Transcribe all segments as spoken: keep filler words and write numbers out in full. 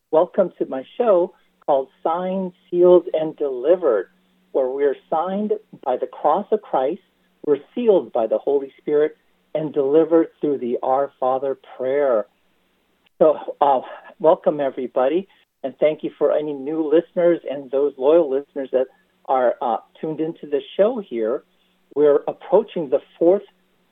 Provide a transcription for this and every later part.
Welcome to my show called Signed, Sealed, and Delivered, where we're signed by the cross of Christ, we're sealed by the Holy Spirit, and delivered through the Our Father prayer. So uh, welcome, everybody, and thank you for any new listeners and those loyal listeners that are uh, tuned into the show here. We're approaching the fourth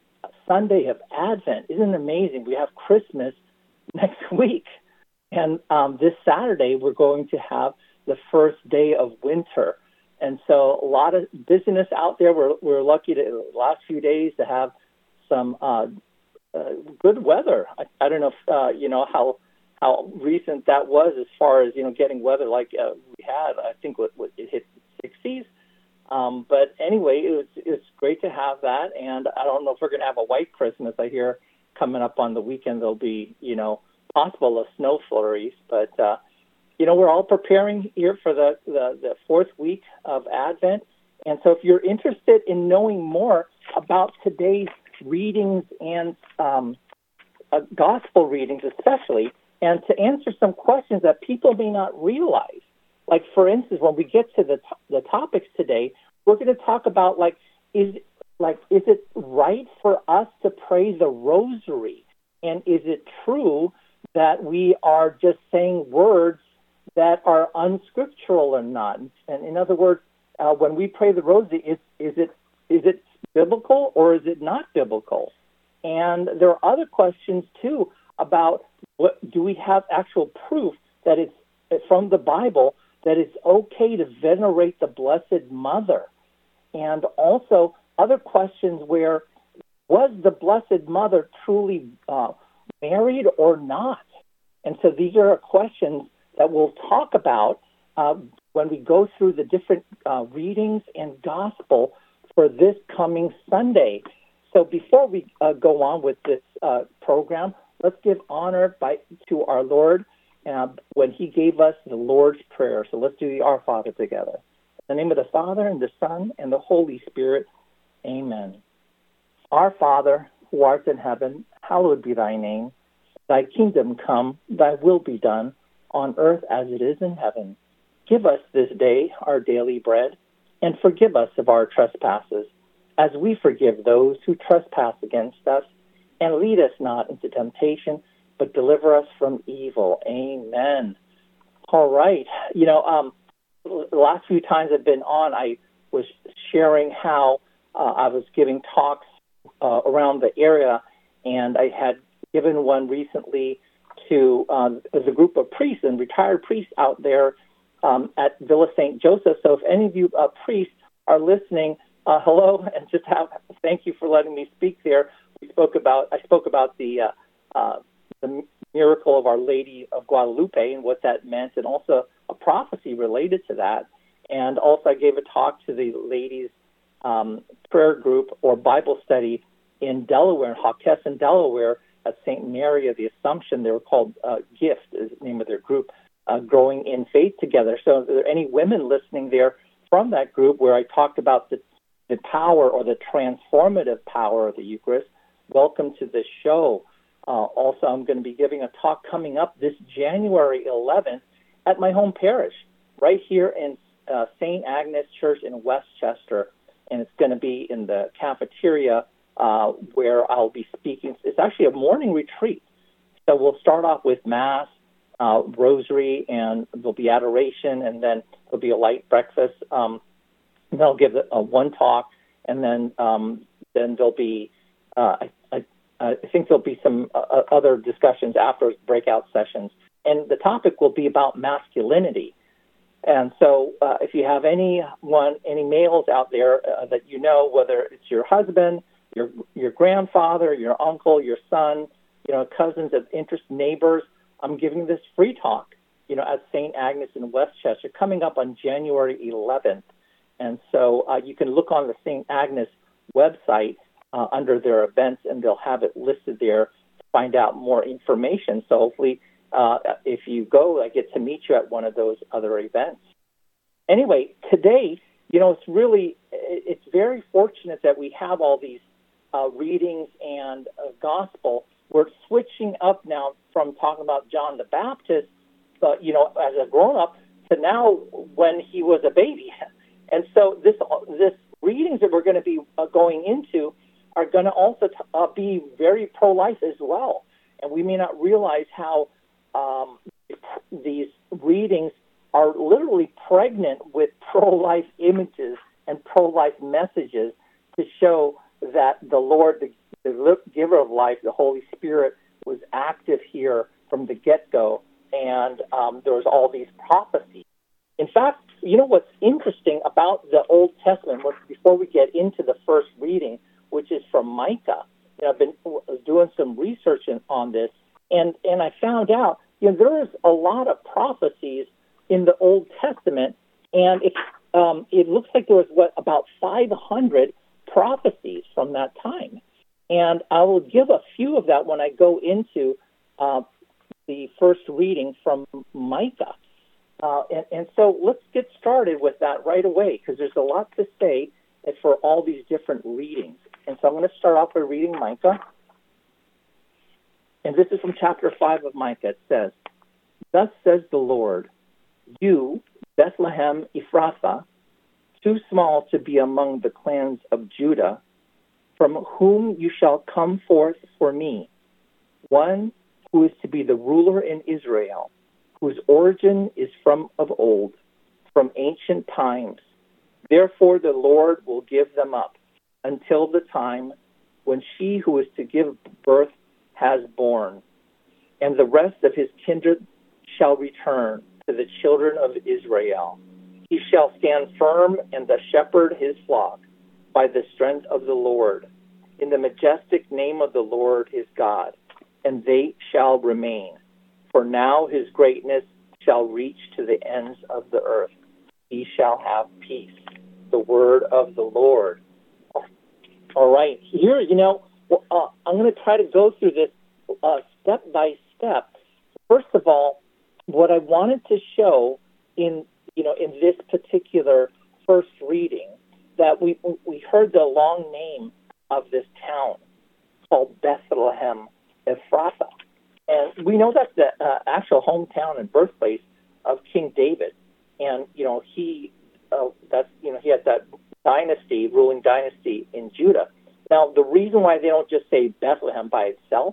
Sunday of Advent. Isn't it amazing? We have Christmas next week. And um, this Saturday, we're going to have the first day of winter. And so a lot of busyness out there. We're, we're lucky to the last few days to have some uh, uh, good weather. I, I don't know if, uh, you know, how how recent that was as far as, you know, getting weather like uh, we had. I think what, what, it hit sixties. Um, but anyway, it was, it's great to have that. And I don't know if we're going to have a white Christmas. I hear coming up on the weekend there'll be, you know, possible of snow flurries. But, uh, you know, we're all preparing here for the, the, the fourth week of Advent. And so if you're interested in knowing more about today's readings and um, uh, gospel readings especially, and to answer some questions that people may not realize, like, for instance, when we get to the to- the topics today, we're going to talk about, like, is like is it right for us to pray the rosary? And is it true that we are just saying words that are unscriptural or not? And in other words, uh, when we pray the rosary, is, is it is it biblical or is it not biblical? And there are other questions, too, about what do we have actual proof that it's from the Bible that it's okay to venerate the Blessed Mother? And also other questions where, was the Blessed Mother truly uh, married or not? And so these are questions that we'll talk about uh, when we go through the different uh, readings and gospel for this coming Sunday. So before we uh, go on with this uh, program, let's give honor by, to our Lord uh, when he gave us the Lord's Prayer. So let's do the Our Father together. In the name of the Father, and the Son, and the Holy Spirit, amen. Our Father, who art in heaven, hallowed be thy name. Thy kingdom come, thy will be done, on earth as it is in heaven. Give us this day our daily bread, and forgive us of our trespasses, as we forgive those who trespass against us. And lead us not into temptation, but deliver us from evil. Amen. All right. You know, um, the last few times I've been on, I was sharing how uh, I was giving talks uh, around the area, and I had given one recently to um, as a group of priests and retired priests out there um, at Villa Saint Joseph. So if any of you uh, priests are listening, uh, hello, and just have thank you for letting me speak there. We spoke about I spoke about the uh, uh, the miracle of Our Lady of Guadalupe and what that meant, and also a prophecy related to that. And also I gave a talk to the ladies' um, prayer group or Bible study in Delaware, in Hawkesson, Delaware, at Saint Mary of the Assumption. They were called uh, GIFT, is the name of their group, uh, Growing in Faith Together. So if there are any women listening there from that group where I talked about the, the power or the transformative power of the Eucharist, welcome to the show. Uh, also, I'm going to be giving a talk coming up this January eleventh at my home parish, right here in uh, Saint Agnes Church in Westchester. And it's going to be in the cafeteria uh, where I'll be speaking. It's actually a morning retreat. So we'll start off with Mass, uh, Rosary, and there'll be adoration, and then there'll be a light breakfast. Um, and I'll give a, a one talk, and then um, then there'll be, uh, I, I, I think there'll be some uh, other discussions after, breakout sessions. And the topic will be about masculinity. And so uh, if you have anyone, any males out there uh, that you know, whether it's your husband, your your grandfather, your uncle, your son, you know, cousins of interest, neighbors, I'm giving this free talk, you know, at Saint Agnes in Westchester, coming up on January eleventh. And so uh, you can look on the Saint Agnes website uh, under their events, and they'll have it listed there to find out more information. So hopefully, uh, if you go, I get to meet you at one of those other events. Anyway, today, you know, it's really, it's very fortunate that we have all these uh, readings and uh, gospel. We're switching up now from talking about John the Baptist uh, you know, as a grown-up to now when he was a baby. And so this this readings that we're going to be uh, going into are going to also t- uh, be very pro-life as well. And we may not realize how um, these readings are literally pregnant with pro-life images and pro-life messages to show that the Lord, the, the giver of life, the Holy Spirit, was active here from the get-go, and um, there was all these prophecies. In fact, you know what's interesting about the Old Testament, before we get into the first reading, which is from Micah. You know, I've been doing some research in, on this, and, and I found out, you know, there is a lot of prophecies in the Old Testament, and it, um, it looks like there was, what, about five hundred prophecies from that time. And I will give a few of that when I go into uh, the first reading from Micah. Uh, and, and so let's get started with that right away, because there's a lot to say for all these different readings. And so I'm going to start off by reading Micah. And this is from chapter five of Micah. It says, "Thus says the Lord, you, Bethlehem Ephrathah, too small to be among the clans of Judah, from whom you shall come forth for me, one who is to be the ruler in Israel, whose origin is from of old, from ancient times. Therefore the Lord will give them up until the time when she who is to give birth has born, and the rest of his kindred shall return to the children of Israel. He shall stand firm and the shepherd his flock by the strength of the Lord, in the majestic name of the Lord his God, and they shall remain. For now his greatness shall reach to the ends of the earth. He shall have peace." The word of the Lord. All right, here, you know, uh, I'm going to try to go through this uh, step by step. First of all, what I wanted to show in, you know, in this particular first reading, that we we heard the long name of this town called Bethlehem Ephrathah. And we know that's the uh, actual hometown and birthplace of King David. And, you know, he, uh, that's, you know, he had that dynasty, ruling dynasty in Judah. Now, the reason why they don't just say Bethlehem by itself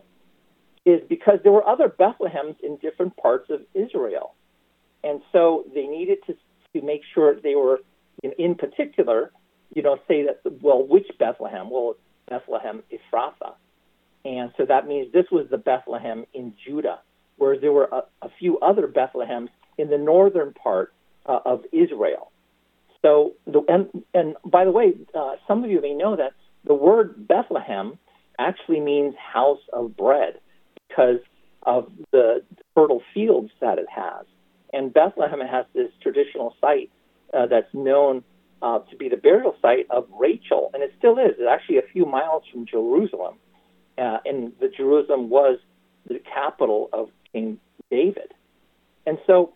is because there were other Bethlehems in different parts of Israel. And so they needed to, to make sure they were, in, in particular, you know, say that, well, which Bethlehem? Well, Bethlehem Ephrathah. And so that means this was the Bethlehem in Judah, whereas there were a, a few other Bethlehems in the northern part uh, of Israel. So, the, and, and by the way, uh, some of you may know that the word Bethlehem actually means house of bread because of the fertile fields that it has. And Bethlehem has this traditional site uh, that's known uh, to be the burial site of Rachel, and it still is. It's actually a few miles from Jerusalem. Uh, and the Jerusalem was the capital of King David. And so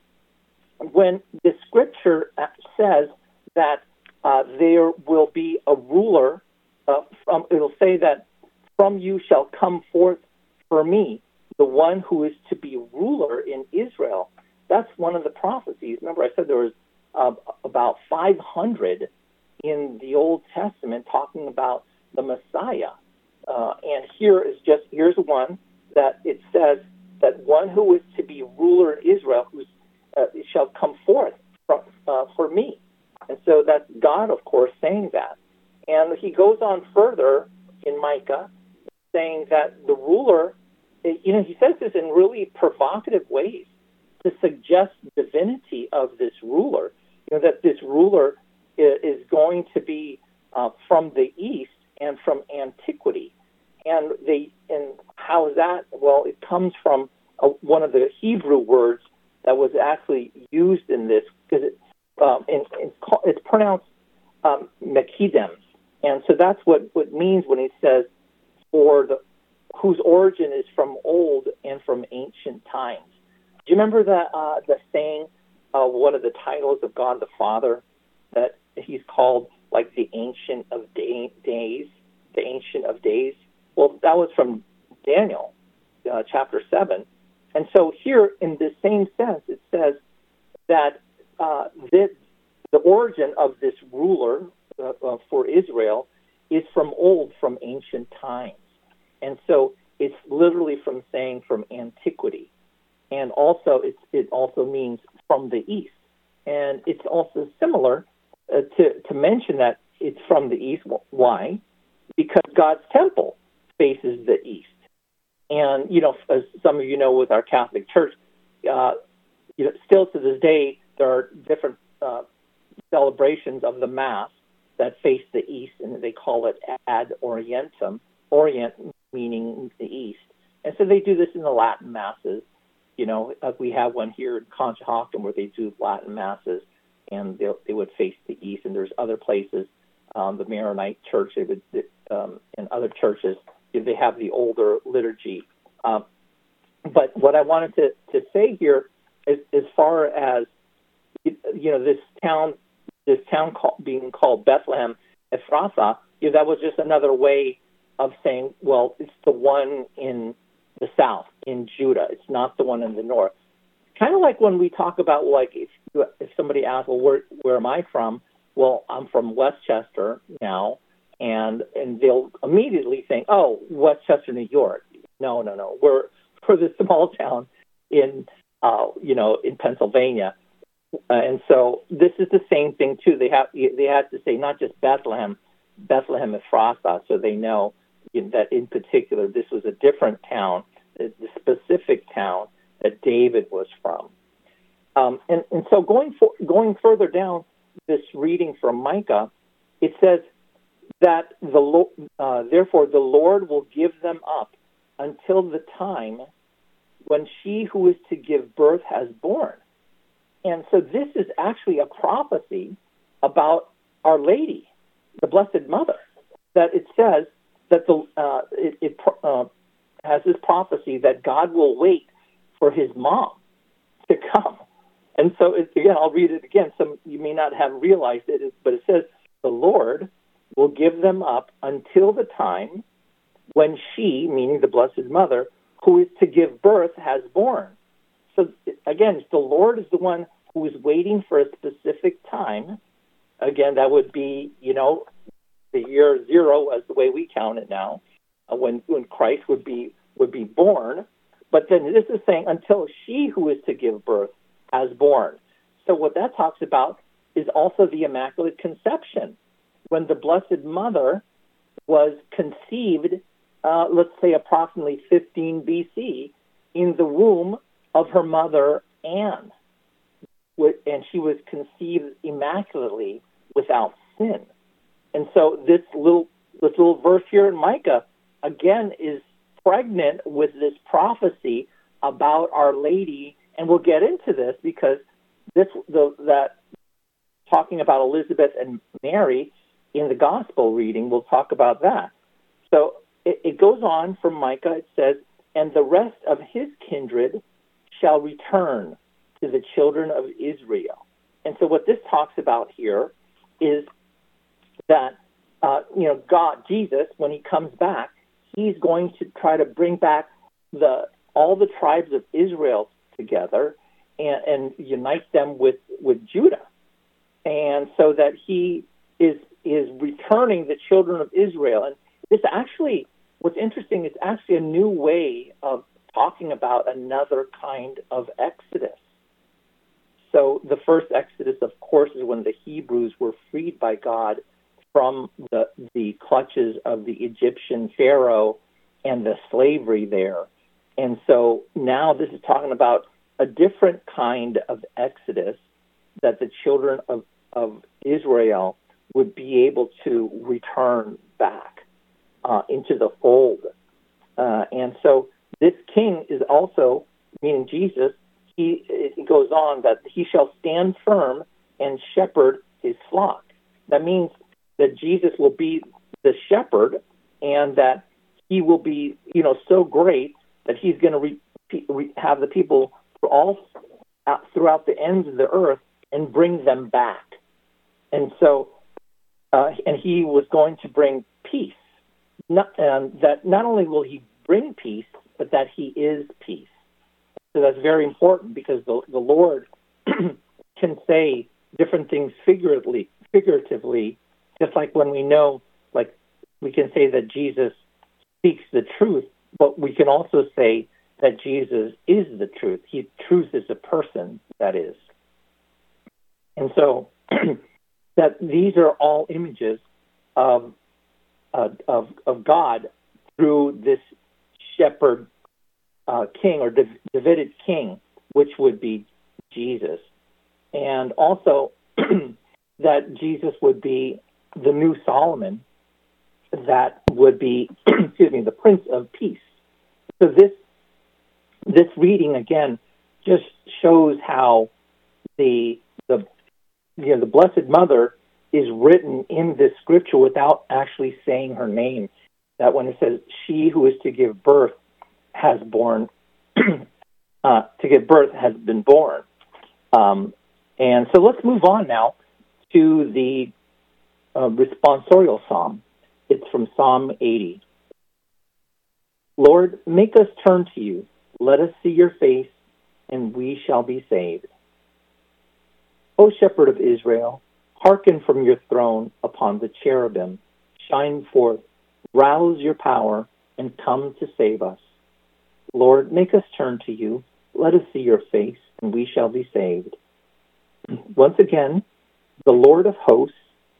when the scripture says that uh, there will be a ruler, uh, from, it'll say that from you shall come forth for me, the one who is to be ruler in Israel. That's one of the prophecies. Remember, I said there was uh, about five hundred in the Old Testament talking about the Messiah. Uh, and here is just, here's one that it says that one who is to be ruler in Israel who uh, shall come forth from, uh, for me. And so that's God, of course, saying that. And he goes on further in Micah, saying that the ruler, you know, he says this in really provocative ways to suggest divinity of this ruler, you know, that this ruler is going to be uh, from the east and from antiquity. And they, and how is that? Well, it comes from a, one of the Hebrew words that was actually used in this, because it, um, in, it's, called, it's pronounced um, Mekidem. And so that's what, what it means when it says, for the whose origin is from old and from ancient times. Do you remember the, uh, the saying, uh, one of the titles of God the Father, that he's called like the Ancient of day, Days, the Ancient of Days? Well, that was from Daniel, uh, chapter seven. And so here, in the same sense, it says that uh, this, the origin of this ruler uh, uh, for Israel is from old, from ancient times. And so it's literally from saying from antiquity. And also, it's, it also means from the east. And it's also similar uh, to, to mention that it's from the east. Why? Because God's temple faces the east. And, you know, as some of you know with our Catholic Church, uh, you know, still to this day, there are different uh, celebrations of the Mass that face the east, and they call it ad orientem, orient meaning the east. And so they do this in the Latin Masses. You know, like we have one here in Conshohocken where they do Latin Masses, and they they would face the east. And there's other places, um, the Maronite Church, they would, um, and other churches, they have the older liturgy. Um, but what I wanted to, to say here is, as far as, you know, this town, this town call, being called Bethlehem Ephrathah, you know, that was just another way of saying, well, it's the one in the south, in Judah. It's not the one in the north. Kind of like when we talk about, like, if if somebody asks, well, where where am I from? Well, I'm from Westchester now, and and they'll immediately think, oh, Westchester, New York. No, no, no. We're for this small town in, uh, you know, in Pennsylvania. Uh, and so this is the same thing, too. They have they had to say not just Bethlehem, Bethlehem Ephrathah, so they know that in particular this was a different town, the specific town that David was from. Um, and, and so going for, going further down this reading from Micah, it says that the uh, therefore the Lord will give them up until the time when she who is to give birth has born. And so this is actually a prophecy about Our Lady, the Blessed Mother, that it says that the uh, it, it uh, has this prophecy that God will wait for his mom to come. And so, it, again, I'll read it again. Some you may not have realized it, but it says, the Lord will give them up until the time when she, meaning the Blessed Mother, who is to give birth, has born. So, again, the Lord is the one who is waiting for a specific time. Again, that would be, you know, the year zero as the way we count it now, uh, when when Christ would be would be born. But then this is saying until she who is to give birth has born. So what that talks about is also the Immaculate Conception, when the Blessed Mother was conceived, uh, let's say approximately fifteen B C, in the womb of her mother Anne, and she was conceived immaculately without sin. And so this little this little verse here in Micah, again, is pregnant with this prophecy about Our Lady, and we'll get into this because this the that talking about Elizabeth and Mary in the Gospel reading, we'll talk about that. So it, it goes on from Micah. It says, and the rest of his kindred shall return to the children of Israel. And so what this talks about here is that, uh, you know, God, Jesus, when he comes back, he's going to try to bring back the all the tribes of Israel together and, and unite them with, with Judah. And so that he is is returning the children of Israel. And this actually, what's interesting, is actually a new way of talking about another kind of exodus. So the first exodus, of course, is when the Hebrews were freed by God from the the clutches of the Egyptian Pharaoh and the slavery there. And so now this is talking about a different kind of exodus that the children of, of Israel would be able to return back uh, into the fold. Uh, and so this king is also, meaning Jesus, he it goes on that he shall stand firm and shepherd his flock. That means that Jesus will be the shepherd, and that he will be, you know, so great that he's going to re- re- have the people all throughout the ends of the earth and bring them back. And so, uh, and he was going to bring peace. Not, um, that not only will he bring peace, but that he is peace. So that's very important because the, the Lord can say different things figuratively, figuratively, just like when we know, like we can say that Jesus speaks the truth, but we can also say that Jesus is the truth. He, truth is a person, that is. And so that these are all images of, uh, of, of God through this shepherd uh, king or Dav- Davidic king, which would be Jesus. And also that Jesus would be the new Solomon, that would be, excuse me, the Prince of Peace. So this this reading again just shows how the the you know the Blessed Mother is written in this scripture without actually saying her name. That when it says she who is to give birth has born, uh, to give birth has been born. Um, and so let's move on now to the uh, responsorial psalm. It's from Psalm eighty. Lord, make us turn to you. Let us see your face, and we shall be saved. O Shepherd of Israel, hearken from your throne upon the cherubim. Shine forth, rouse your power, and come to save us. Lord, make us turn to you. Let us see your face, and we shall be saved. Once again, the Lord of hosts,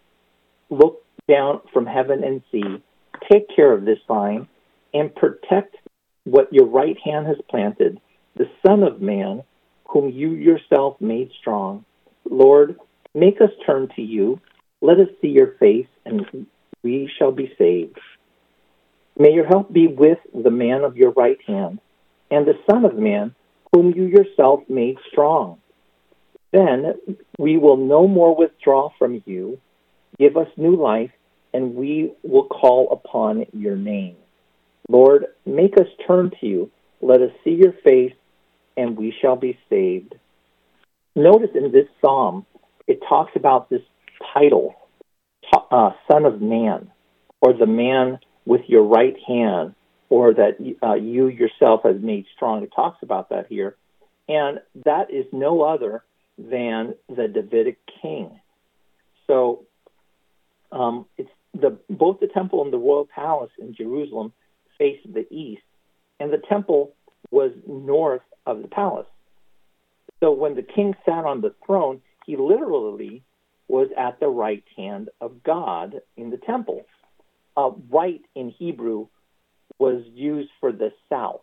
look down from heaven and see. Take care of this vine, and protect what your right hand has planted, the Son of Man, whom you yourself made strong. Lord, make us turn to you. Let us see your face, and we shall be saved. May your help be with the man of your right hand, and the Son of Man, whom you yourself made strong. Then we will no more withdraw from you. Give us new life, and we will call upon your name. Lord, make us turn to you. Let us see your face, and we shall be saved. Notice in this psalm, it talks about this title, uh, Son of Man, or the man with your right hand, or that uh, you yourself have made strong. It talks about that here. And that is no other than the Davidic king. So um, it's the both the temple and the royal palace in Jerusalem faced the east, and the temple was north of the palace. So when the king sat on the throne, he literally was at the right hand of God in the temple. Uh, right in Hebrew was used for the south,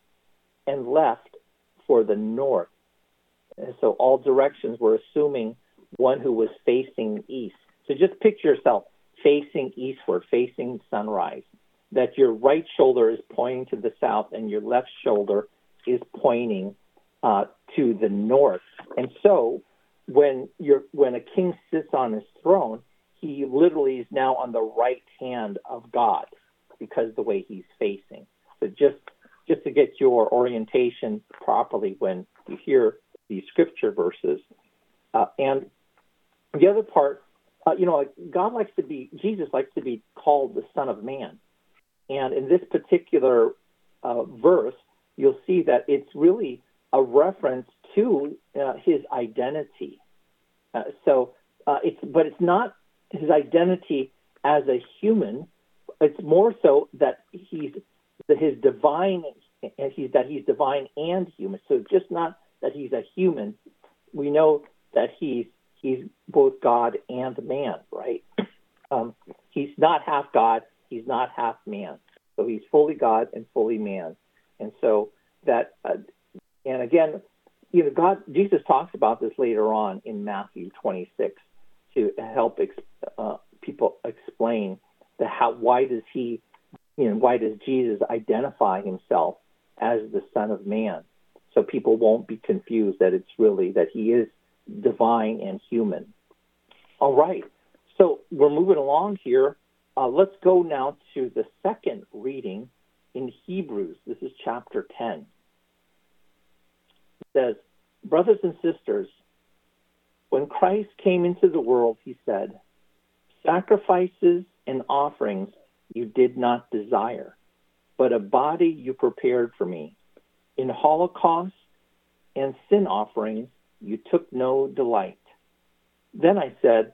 and left for the north. And so all directions were assuming one who was facing east. So just picture yourself facing eastward, facing sunrise, that your right shoulder is pointing to the south and your left shoulder is pointing uh, to the north. And so when you're, when a king sits on his throne, he literally is now on the right hand of God because of the way he's facing. So just just to get your orientation properly when you hear these scripture verses. Uh, and the other part, uh, you know, like God likes to be, Jesus likes to be called the Son of Man. And in this particular uh, verse, you'll see that it's really a reference to uh, his identity. Uh, so uh, it's, but it's not his identity as a human. It's more so that he's that his divine, and he's that he's divine and human. So it's just not that he's a human. We know that he's he's both God and man, right? Um, he's not half God. He's not half man. So he's fully God and fully man. And so that, uh, and again, you know, God, Jesus talks about this later on in Matthew twenty-six to help ex, uh, people explain the how. Why does he, you know, why does Jesus identify himself as the Son of Man? So people won't be confused that it's really that he is divine and human. All right. So we're moving along here. Uh, let's go now to the second reading in Hebrews. This is chapter ten. It says, brothers and sisters, when Christ came into the world, he said, sacrifices and offerings you did not desire, but a body you prepared for me. In holocaust and sin offerings you took no delight. Then I said,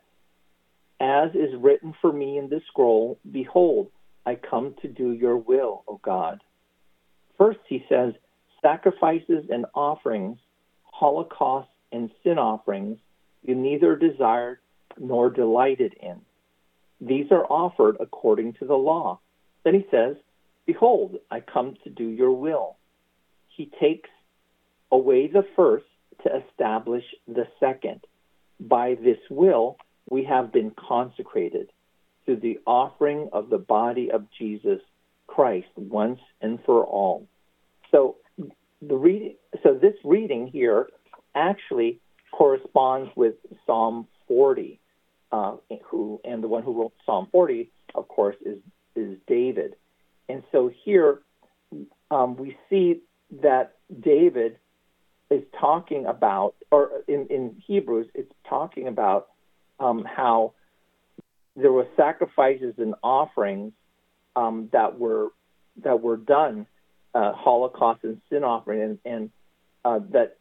as is written for me in this scroll, behold, I come to do your will, O God. First, he says, sacrifices and offerings, holocausts and sin offerings, you neither desired nor delighted in. These are offered according to the law. Then he says, behold, I come to do your will. He takes away the first to establish the second. By this will, we have been consecrated through the offering of the body of Jesus Christ once and for all. So the reading, so this reading here actually corresponds with Psalm forty, uh, who and the one who wrote Psalm forty, of course, is is David. And so here um, we see that David is talking about, or in, in Hebrews, it's talking about um, how there were sacrifices and offerings um, that were that were done, uh, Holocaust and sin offering, and, and uh, that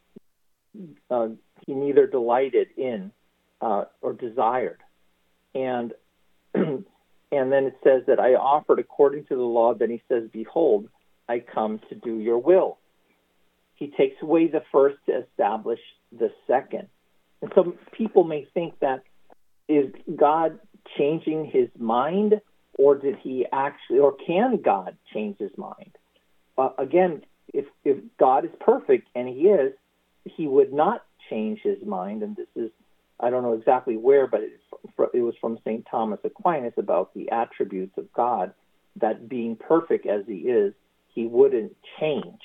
uh, he neither delighted in uh, or desired. And and then it says that I offered according to the law. Then he says, behold, I come to do your will. He takes away the first to establish the second. And some people may think that, is God changing his mind, or did he actually, or can God change his mind? Uh, again, if, if God is perfect, and he is, he would not change his mind. And this is, I don't know exactly where, but it, it was from Saint Thomas Aquinas about the attributes of God, that being perfect as he is, he wouldn't change.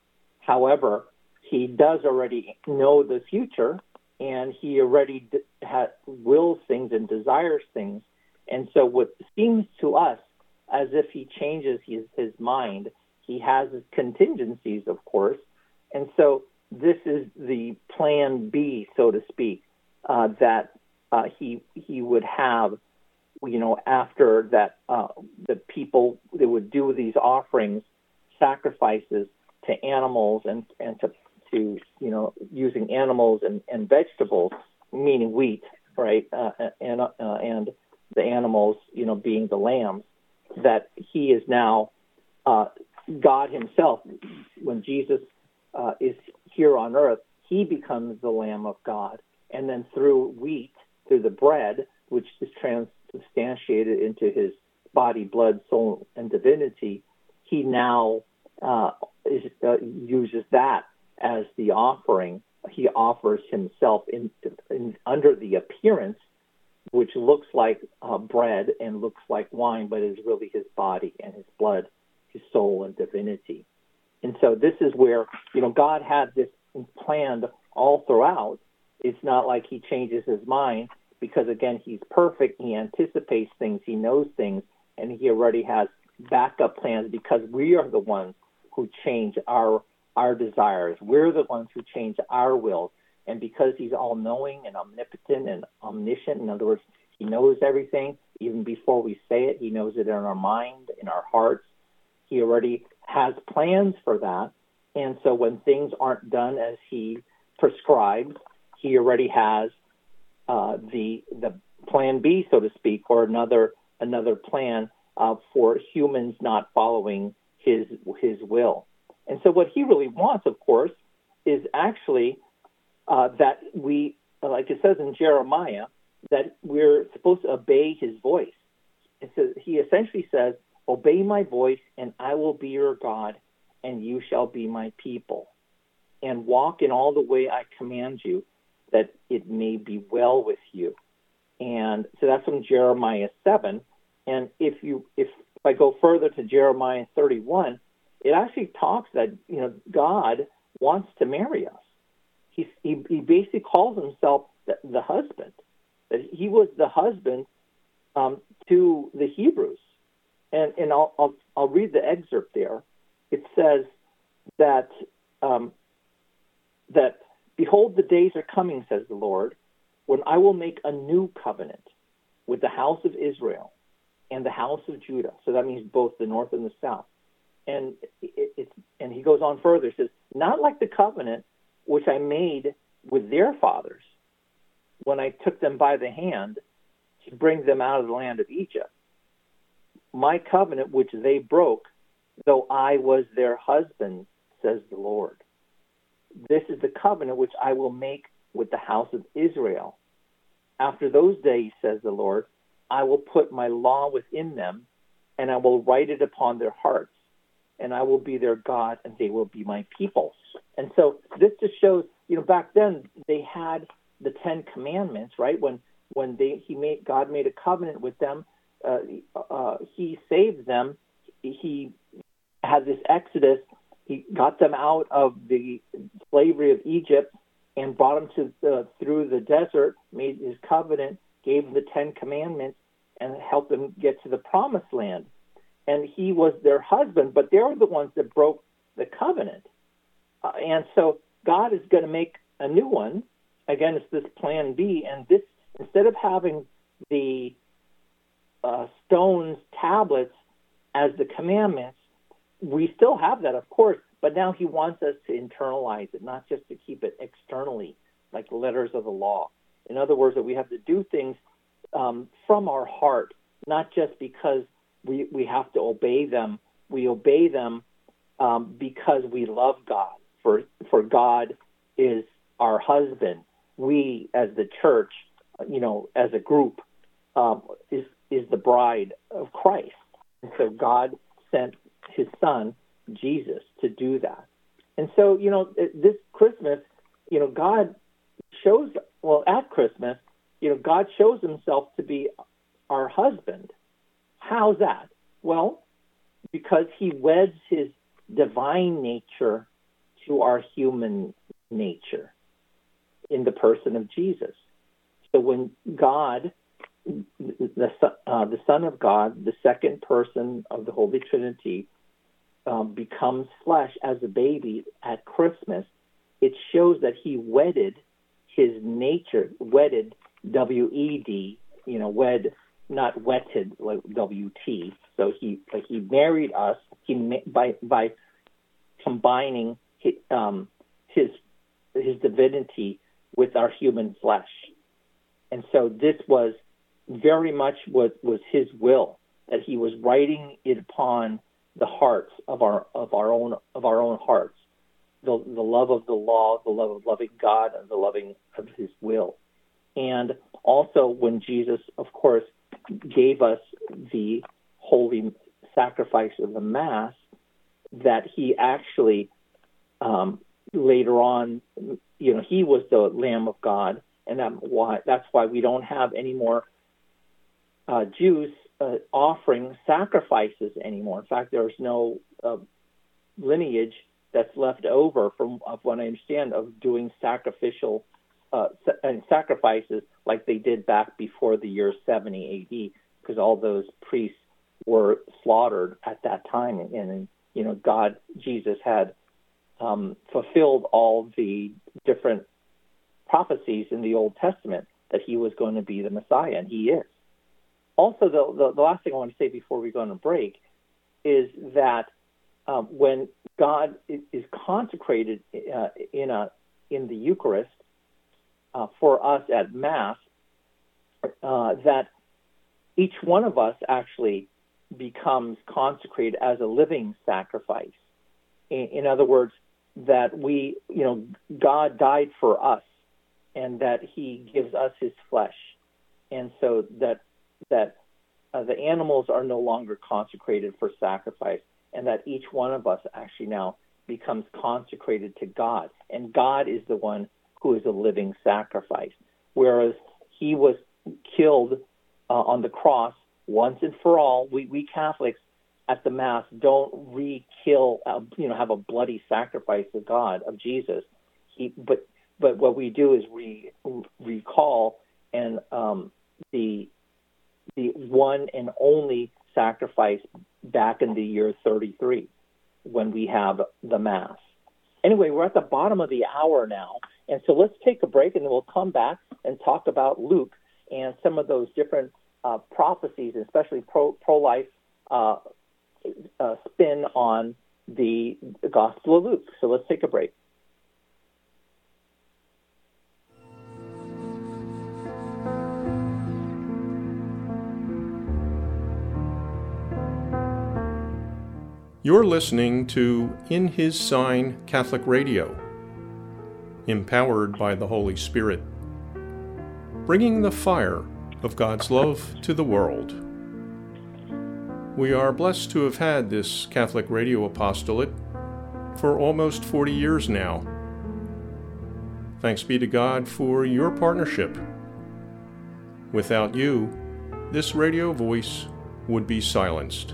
However, he does already know the future, and he already d- ha- wills things and desires things. And so what seems to us as if he changes his, his mind, he has his contingencies, of course. And so this is the plan B, so to speak, uh, that uh, he he would have, you know, after that uh, the people, they would do these offerings, sacrifices to animals and, and to, to, you know, using animals and, and vegetables, meaning wheat, right, uh, and uh, and the animals, you know, being the lambs, that he is now uh, God himself. When Jesus uh, is here on earth, he becomes the Lamb of God. And then through wheat, through the bread, which is transubstantiated into his body, blood, soul, and divinity, he now uh, is, uh, uses that as the offering. He offers himself in, in under the appearance, which looks like uh, bread and looks like wine, but is really his body and his blood, his soul and divinity. And so this is where, you know, God had this planned all throughout. It's not like he changes his mind because, again, he's perfect. He anticipates things. He knows things. And he already has backup plans because we are the ones who change our our desires. We're the ones who change our wills. And because he's all-knowing and omnipotent and omniscient, in other words, he knows everything, even before we say it, he knows it in our mind, in our hearts. He already has plans for that. And so when things aren't done as he prescribes, he already has uh, the the plan B, so to speak, or another another plan uh, for humans not following his his will. And so what he really wants, of course, is actually uh, that we, like it says in Jeremiah, that we're supposed to obey his voice. It says, he essentially says, obey my voice, and I will be your God, and you shall be my people. And walk in all the way I command you, that it may be well with you. And so that's from Jeremiah seven. And if you if, if I go further to Jeremiah thirty-one, it actually talks that, you know, God wants to marry us. He he, he basically calls himself the, the husband. That he was the husband um, to the Hebrews. And and I'll, I'll I'll read the excerpt there. It says that um, that behold, the days are coming, says the Lord, when I will make a new covenant with the house of Israel and the house of Judah. So that means both the north and the south. And it, it's and he goes on further. He says, not like the covenant which I made with their fathers when I took them by the hand to bring them out of the land of Egypt. My covenant which they broke, though I was their husband, says the Lord. This is the covenant which I will make with the house of Israel. After those days, says the Lord, I will put my law within them, and I will write it upon their hearts, and I will be their God, and they will be my people. And so this just shows, you know, back then they had the Ten Commandments, right? When when they he made God made a covenant with them, uh, uh, he saved them. He had this exodus. He got them out of the slavery of Egypt and brought them to uh, through the desert, made his covenant, gave them the Ten Commandments, and helped them get to the Promised Land. And he was their husband, but they were the ones that broke the covenant. Uh, and so God is going to make a new one. Again, it's this plan B. And this, instead of having the uh, stones, tablets as the commandments, we still have that, of course, but now he wants us to internalize it, not just to keep it externally, like the letters of the law. In other words, that we have to do things um, from our heart, not just because we, we have to obey them. We obey them um, because we love God, for, for God is our husband. We, as the church, you know, as a group, um, is, is the bride of Christ. And so God sent his son, Jesus, to do that. And so, you know, this Christmas, you know, God shows, well, at Christmas, you know, God shows himself to be our husband. How's that? Well, because he weds his divine nature to our human nature in the person of Jesus. So when God, the, uh, the Son of God, the second person of the Holy Trinity, um, becomes flesh as a baby at Christmas, it shows that he wedded his nature, wedded, W E D, you know, wed, not wetted, like W T. So he, like he married us. He by by combining his, um, his his divinity with our human flesh, and so this was very much what was his will, that he was writing it upon the hearts of our of our own of our own hearts, the the love of the law, the love of loving God, and the loving of his will. And also when Jesus, of course, gave us the holy sacrifice of the Mass, that he actually um, later on, you know, he was the Lamb of God, and that why that's why we don't have any more uh, Jews uh, offering sacrifices anymore. In fact, there's no uh, lineage that's left over from, of what I understand, of doing sacrificial uh, and sacrifices like they did back before the year seventy A D, because all those priests were slaughtered at that time, and, and you know, God, Jesus had um, fulfilled all the different prophecies in the Old Testament that he was going to be the Messiah, and he is. Also, the, the, the last thing I want to say before we go on a break is that um, when God is consecrated uh, in a in the Eucharist uh, for us at Mass, uh, that each one of us actually becomes consecrated as a living sacrifice. In, in other words, that we, you know, God died for us, and that he gives us his flesh, and so that that uh, the animals are no longer consecrated for sacrifice, and that each one of us actually now becomes consecrated to God, and God is the one who is a living sacrifice, whereas he was killed uh, on the cross once and for all. We, we Catholics at the Mass don't re-kill, uh, you know, have a bloody sacrifice of God, of Jesus. He, but but what we do is we recall and um, the the one and only sacrifice back in the year thirty-three, when we have the Mass. Anyway, we're at the bottom of the hour now, and so let's take a break, and then we'll come back and talk about Luke and some of those different uh, prophecies, especially pro, pro-life uh, uh, spin on the Gospel of Luke. So let's take a break. You're listening to In His Sign Catholic Radio, empowered by the Holy Spirit, bringing the fire of God's love to the world. We are blessed to have had this Catholic radio apostolate for almost forty years now. Thanks be to God for your partnership. Without you, this radio voice would be silenced.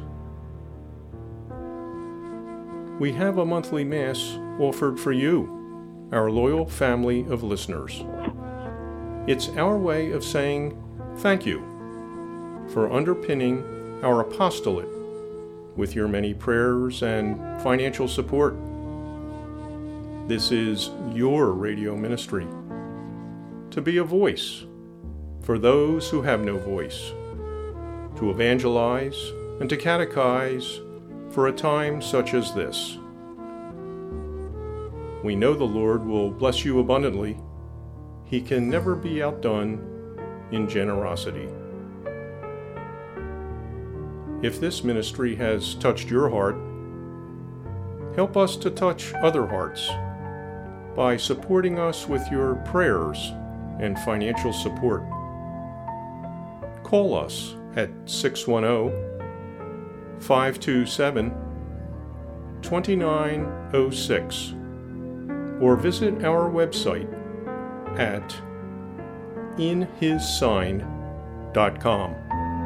We have a monthly Mass offered for you, our loyal family of listeners. It's our way of saying thank you for underpinning our apostolate with your many prayers and financial support. This is your radio ministry, to be a voice for those who have no voice, to evangelize and to catechize for a time such as this. We know the Lord will bless you abundantly. He can never be outdone in generosity. If this ministry has touched your heart, help us to touch other hearts by supporting us with your prayers and financial support. Call us at six one zero, five two seven, two nine zero six or visit our website at in his sign dot com.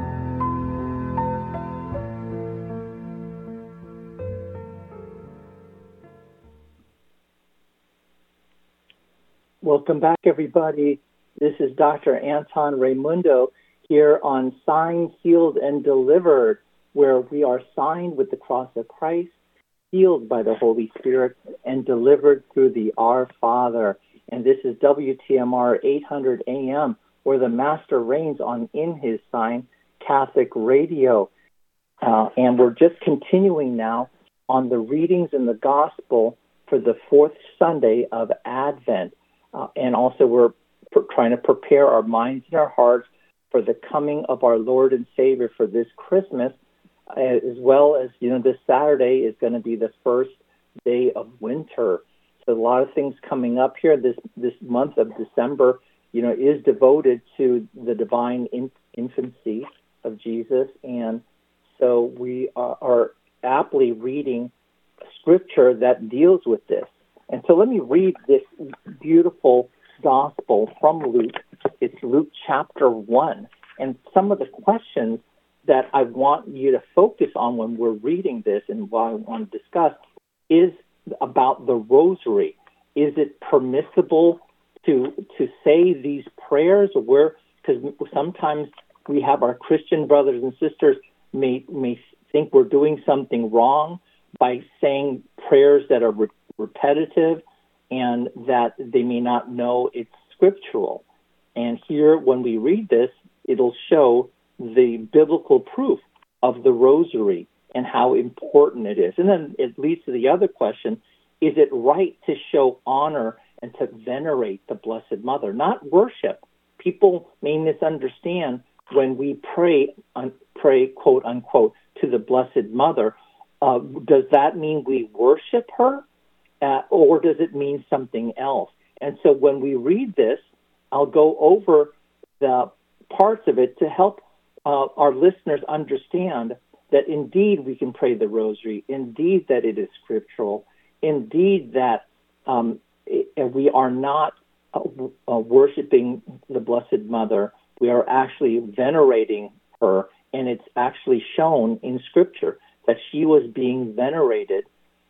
Welcome back, everybody. This is Doctor Anton Raimundo here on Signed, Sealed, and Delivered, where we are signed with the cross of Christ, sealed by the Holy Spirit, and delivered through the Our Father. And this is W T M R eight hundred A M, where the Master reigns on In His Sign Catholic Radio. Uh, and we're just continuing now on the readings in the Gospel for the fourth Sunday of Advent. Uh, and also we're pr- trying to prepare our minds and our hearts for the coming of our Lord and Savior for this Christmas, uh, as well as, you know, this Saturday is going to be the first day of winter. So a lot of things coming up here. This this month of December, you know, is devoted to the divine in- infancy of Jesus. And so we are, are aptly reading scripture that deals with this. And so let me read this beautiful gospel from Luke. It's Luke chapter one. And some of the questions that I want you to focus on when we're reading this and what I want to discuss is about the rosary. Is it permissible to to say these prayers? Or because sometimes we have our Christian brothers and sisters may may think we're doing something wrong by saying prayers that are re- repetitive and that they may not know it's scriptural. And here, when we read this, it'll show the biblical proof of the rosary and how important it is. And then it leads to the other question, is it right to show honor and to venerate the Blessed Mother, not worship? People may misunderstand when we pray, un, pray quote unquote, to the Blessed Mother. Uh, does that mean we worship her? Uh, or does it mean something else? And so when we read this, I'll go over the parts of it to help uh, our listeners understand that indeed we can pray the rosary, indeed that it is scriptural, indeed that um, it, we are not uh, uh, worshiping the Blessed Mother. We are actually venerating her, and it's actually shown in Scripture that she was being venerated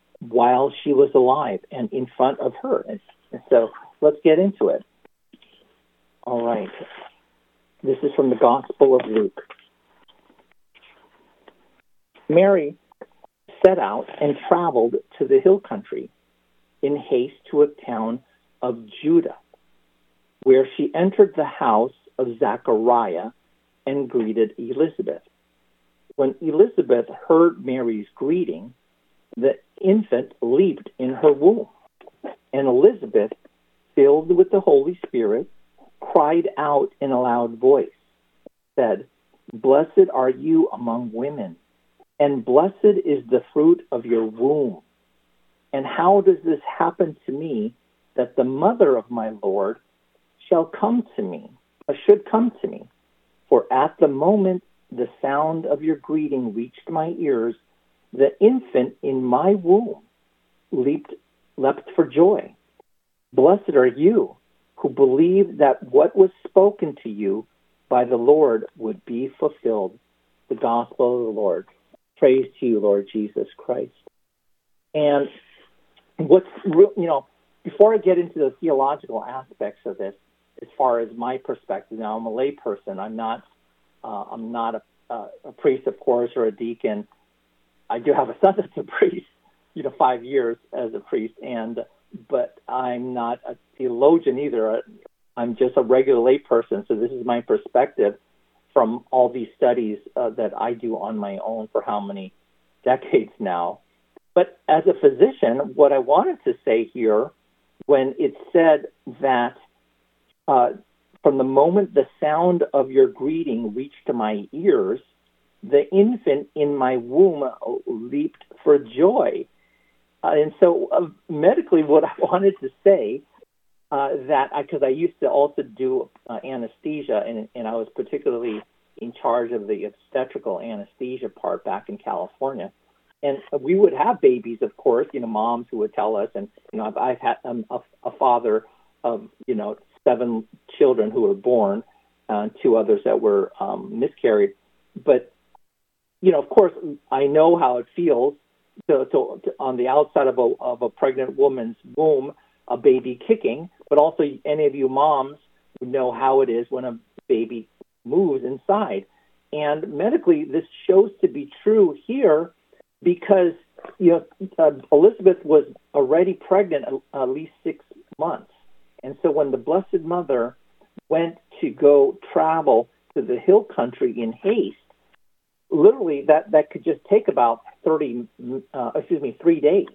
while she was alive and in front of her. And, and so let's get into it. All right. This is from the Gospel of Luke. Mary set out and traveled to the hill country in haste to a town of Judah, where she entered the house of Zachariah and greeted Elizabeth. When Elizabeth heard Mary's greeting, the infant leaped in her womb, and Elizabeth, filled with the Holy Spirit, cried out in a loud voice, said, "Blessed are you among women, and blessed is the fruit of your womb. And how does this happen to me, that the mother of my Lord shall come to me, or should come to me? For at the moment the sound of your greeting reached my ears, the infant in my womb leaped, leapt for joy. Blessed are you who believe that what was spoken to you by the Lord would be fulfilled. The gospel of the Lord. Praise to you, Lord Jesus Christ. And what's, you know, before I get into the theological aspects of this, as far as my perspective, now I'm a lay person. I'm not, uh, I'm not a, uh, a priest, of course, or a deacon. I do have a son that's a priest, you know, five years as a priest, and but I'm not a theologian either. I'm just a regular lay person. So this is my perspective from all these studies uh, that I do on my own for how many decades now. But as a physician, what I wanted to say here, when it said that uh, from the moment the sound of your greeting reached my ears, the infant in my womb leaped for joy. Uh, and so uh, medically, what I wanted to say, uh, that because I, I used to also do uh, anesthesia, and, and I was particularly in charge of the obstetrical anesthesia part back in California. And we would have babies, of course, you know, moms who would tell us, and, you know, I've, I've had um, a, a father of, you know, seven children who were born, uh, two others that were um, miscarried. But, you know, of course, I know how it feels to, to, to on the outside of a, of a pregnant woman's womb, a baby kicking, but also any of you moms would know how it is when a baby moves inside. And medically, this shows to be true here because, you know, uh, Elizabeth was already pregnant at, at least six months. And so when the Blessed Mother went to go travel to the hill country in haste, literally that, that could just take about thirty, uh, excuse me, three days.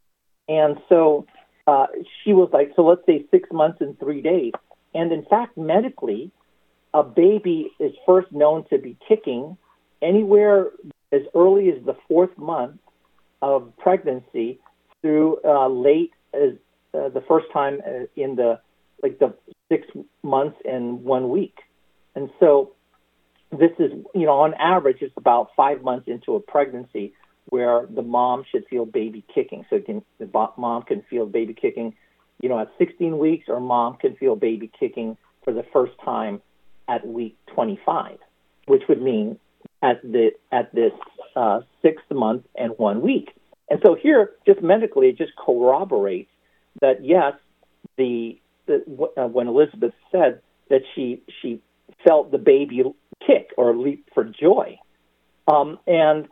And so uh, she was like, so let's say six months and three days. And in fact, medically, a baby is first known to be kicking anywhere as early as the fourth month of pregnancy through uh, late as uh, the first time in the like the six months and one week. And so this is, you know, on average, it's about five months into a pregnancy where the mom should feel baby kicking. So it can, the mom can feel baby kicking, you know, at sixteen weeks, or mom can feel baby kicking for the first time at week twenty-five, which would mean at the at this uh, sixth month and one week. And so here, just medically, it just corroborates that yes, the, the uh, when Elizabeth said that she she felt the baby kick or leap for joy, um, and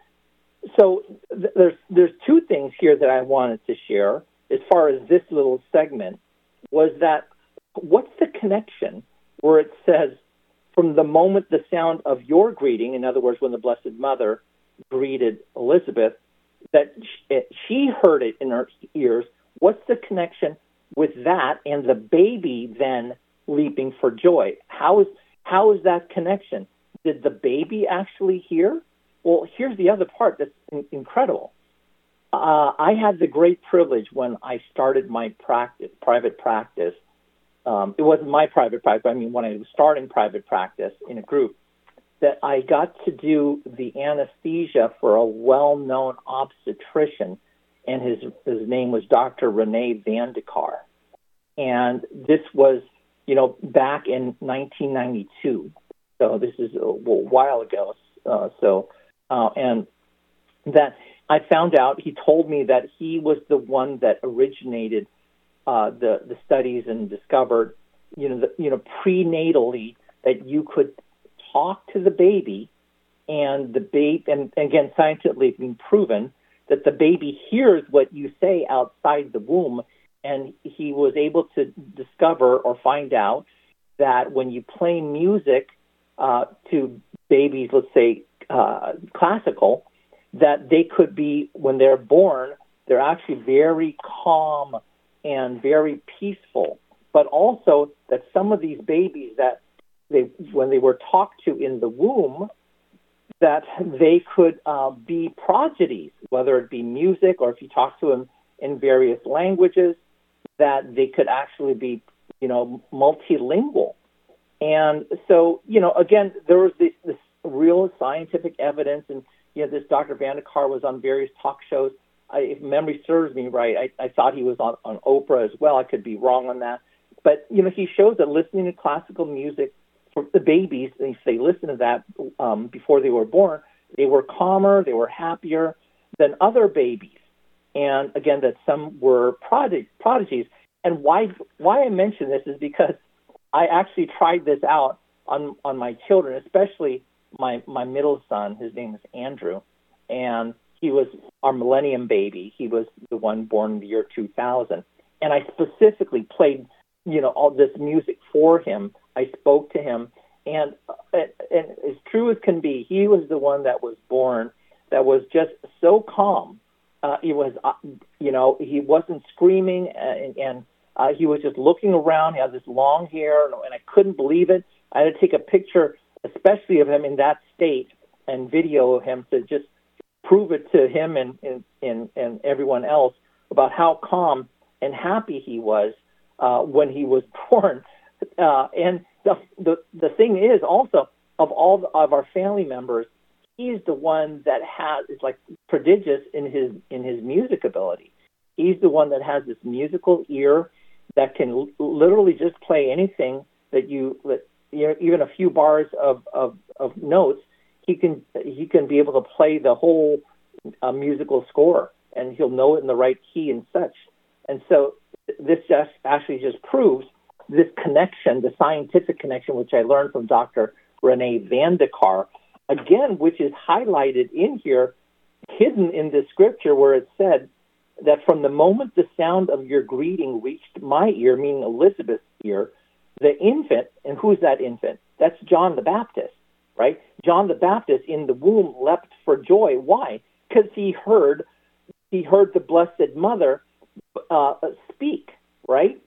so th- there's there's two things here that I wanted to share as far as this little segment was that what's the connection where it says from the moment the sound of your greeting, in other words, when the Blessed Mother greeted Elizabeth, that she heard it in her ears. What's the connection with that and the baby then leaping for joy? How is how is that connection? Did the baby actually hear? Well, here's the other part that's in- incredible. Uh, I had the great privilege when I started my practice, private practice. Um, it wasn't my private practice, I mean, when I was starting private practice in a group, that I got to do the anesthesia for a well-known obstetrician, and his his name was Doctor Rene Van de Kar. And this was, you know, back in nineteen ninety-two. So this is a while ago. Uh, so, uh, and that I found out, he told me that he was the one that originated uh, the the studies and discovered, you know, the, you know, prenatally that you could talk to the baby, and the baby, and again, scientifically been proven that the baby hears what you say outside the womb, and he was able to discover or find out that when you play music uh, to babies, let's say uh, classical, that they could be, when they're born, they're actually very calm and very peaceful, but also that some of these babies that they, when they were talked to in the womb, that they could uh, be prodigies, whether it be music or if you talk to them in various languages, that they could actually be, you know, multilingual. And so, you know, again, there was this, this real scientific evidence, and, you know, this Doctor Vandekar was on various talk shows. I, if memory serves me right, I, I thought he was on, on Oprah as well. I could be wrong on that. But, you know, he shows that listening to classical music for the babies, if they listened to that um, before they were born, they were calmer, they were happier than other babies. And, again, that some were prodig- prodigies. And why why I mention this is because I actually tried this out on on my children, especially my, my middle son. His name is Andrew, and he was our millennium baby. He was the one born in the year two thousand. And I specifically played, you know, all this music for him. I spoke to him, and, and, and as true as can be, he was the one that was born that was just so calm. Uh, he was, uh, you know, he wasn't screaming, and, and uh, he was just looking around. He had this long hair, and, and I couldn't believe it. I had to take a picture, especially of him in that state, and video of him to just prove it to him and, and, and, and everyone else about how calm and happy he was uh, when he was born. Uh, and the, the the thing is also, of all the, of our family members, he's the one that has is like prodigious in his in his music ability. He's the one that has this musical ear that can l- literally just play anything that you, that, you know, even a few bars of, of, of notes. He can he can be able to play the whole uh, musical score, and he'll know it in the right key and such. And so this just actually just proves this connection, the scientific connection, which I learned from Doctor Renee Vandekar, again, which is highlighted in here, hidden in the scripture where it said that from the moment the sound of your greeting reached my ear, meaning Elizabeth's ear, the infant, and who's that infant? That's John the Baptist, right? John the Baptist in the womb leapt for joy. Why? Because he heard, he heard the Blessed Mother uh, speak, right?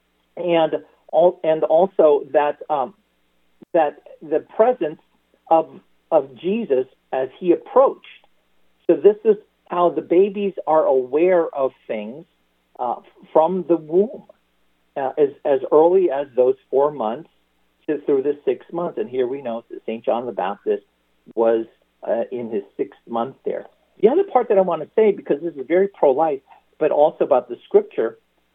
And all, and also that um, that the presence of of Jesus as he approached. So this is how the babies are aware of things uh, from the womb, uh, as as early as those four months to through the six months. And here we know that Saint John the Baptist was uh, in his sixth month there. The other part that I want to say, because this is very pro-life, but also about the scripture,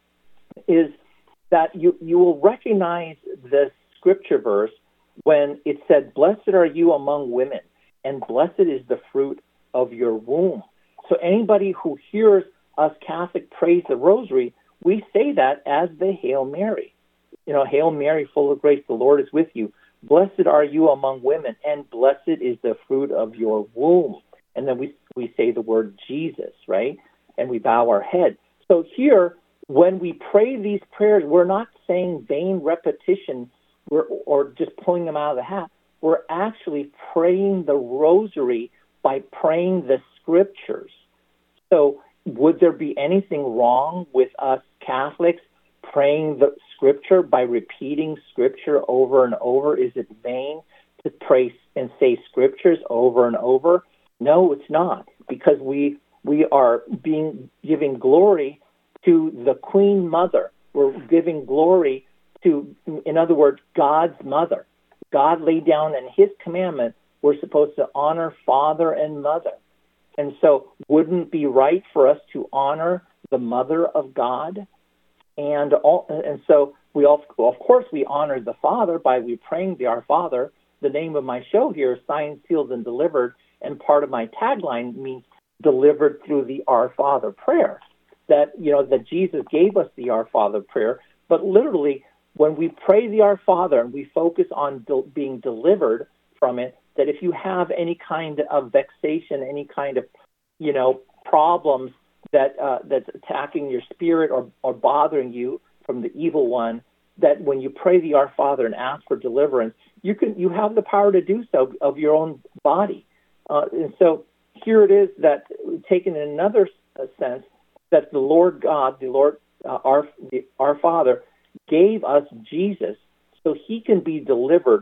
is that you, you will recognize this scripture verse when it said, "Blessed are you among women, and blessed is the fruit of your womb." So anybody who hears us Catholic praise the rosary, we say that as the Hail Mary. You know, "Hail Mary, full of grace, the Lord is with you. Blessed are you among women, and blessed is the fruit of your womb." And then we we say the word Jesus, right? And we bow our head. So here, when we pray these prayers, we're not saying vain repetition we're, or just pulling them out of the hat. We're actually praying the rosary by praying the scriptures. So would there be anything wrong with us Catholics praying the scripture by repeating scripture over and over? Is it vain to pray and say scriptures over and over? No, it's not, because we we are being giving glory to the Queen Mother. We're giving glory to, in other words, God's mother. God laid down in his commandment we're supposed to honor father and mother. And so wouldn't it be right for us to honor the mother of God? And all, and so we all, well, of course we honor the Father by we praying the Our Father. The name of my show here is Signed, Sealed, and Delivered, and part of my tagline means delivered through the Our Father prayer. That, you know, that Jesus gave us the Our Father prayer, but literally when we pray the Our Father and we focus on de- being delivered from it, that if you have any kind of vexation, any kind of, you know, problems that uh, that's attacking your spirit or, or bothering you from the evil one, that when you pray the Our Father and ask for deliverance, you can you have the power to do so of your own body. Uh, and so here it is that, taken in another sense, that the Lord God, the Lord, uh, our the, our Father, gave us Jesus so he can be delivered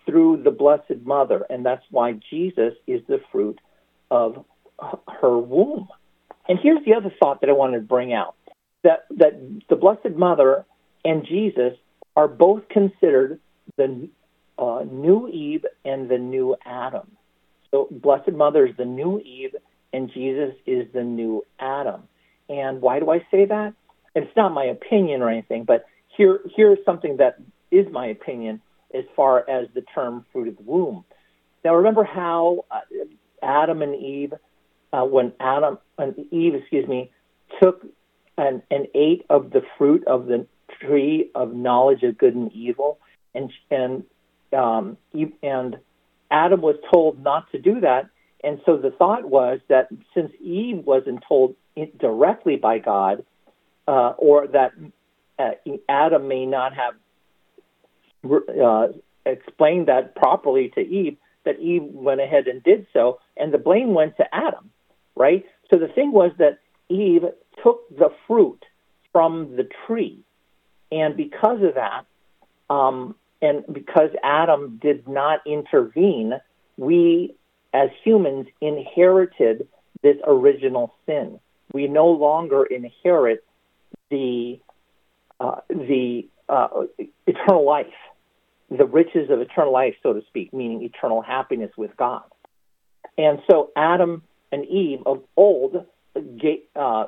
through the Blessed Mother, and that's why Jesus is the fruit of her womb. And here's the other thought that I wanted to bring out, that, that the Blessed Mother and Jesus are both considered the uh, new Eve and the new Adam. So Blessed Mother is the new Eve, and Jesus is the new Adam. And why do I say that? It's not my opinion or anything, but here here's something that is my opinion as far as the term fruit of the womb. Now, remember how uh, Adam and Eve, uh, when Adam and Eve, excuse me, took and, and ate of the fruit of the tree of knowledge of good and evil, and and um, and Adam was told not to do that, and so the thought was that since Eve wasn't told directly by God, uh, or that uh, Adam may not have uh, explained that properly to Eve, that Eve went ahead and did so, and the blame went to Adam, right? So the thing was that Eve took the fruit from the tree, and because of that, um, and because Adam did not intervene, we as humans inherited this original sin. We no longer inherit the uh, the uh, eternal life, the riches of eternal life, so to speak, meaning eternal happiness with God. And so Adam and Eve of old uh,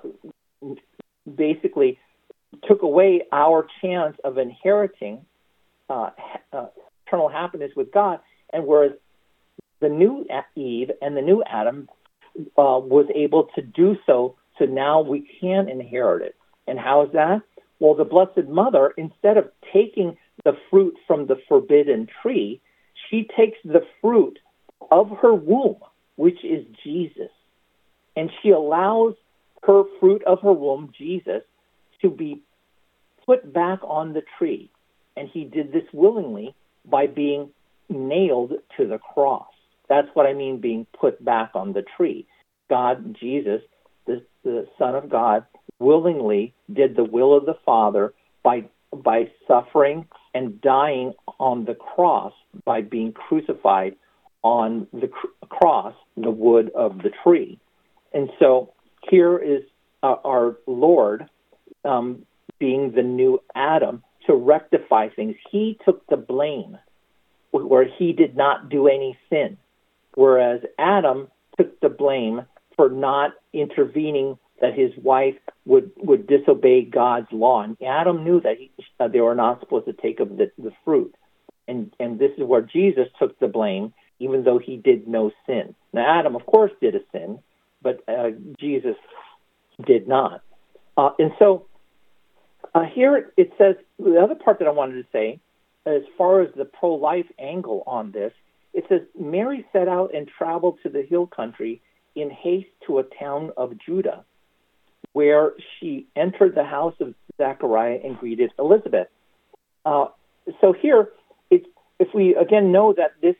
basically took away our chance of inheriting uh, uh, eternal happiness with God, and whereas the new Eve and the new Adam uh, was able to do so, so now we can inherit it. And how is that? Well, the Blessed Mother, instead of taking the fruit from the forbidden tree, she takes the fruit of her womb, which is Jesus, and she allows her fruit of her womb, Jesus, to be put back on the tree. And he did this willingly by being nailed to the cross. That's what I mean being put back on the tree. God, Jesus, the, the Son of God, willingly did the will of the Father by by suffering and dying on the cross, by being crucified on the cr- cross, the wood of the tree. And so here is uh, our Lord um, being the new Adam to rectify things. He took the blame where he did not do any sin, whereas Adam took the blame for not intervening that his wife would, would disobey God's law. And Adam knew that he, uh, they were not supposed to take of the, the fruit. And, and this is where Jesus took the blame, even though he did no sin. Now, Adam, of course, did a sin, but uh, Jesus did not. Uh, and so uh, here it says, the other part that I wanted to say, as far as the pro-life angle on this, it says, Mary set out and traveled to the hill country in haste to a town of Judah, where she entered the house of Zechariah and greeted Elizabeth. Uh, so here, it, if we again know that this,